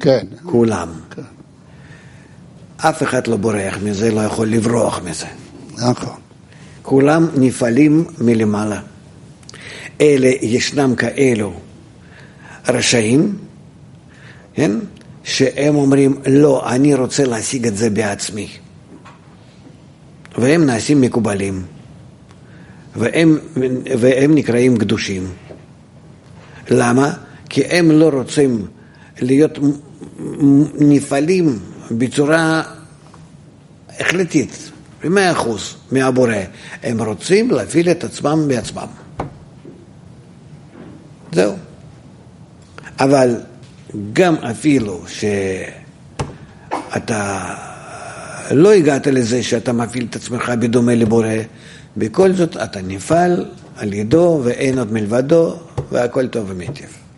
כן. כולם. אף אחד לא בורח מזה, לא יכול לברוח מזה. נכון. כולם נפעלים מלמעלה. אלה ישנם כאלו רשעים, כן? שהם אומרים, לא, אני רוצה להשיג את זה בעצמי. והם נעשים מקובלים. והם נקראים קדושים. למה? כי הם לא רוצים להיות נפעלים בצורה החלטית, ב100% מהבורא. הם רוצים להפעיל את עצמם בעצמם. זהו. אבל גם אפילו שאתה לא הגעת לזה שאתה מפעיל את עצמך בדומה לבורא, בכל זאת אתה נפעל על ידו ואין עוד מלבדו והכל טוב ומיטיב.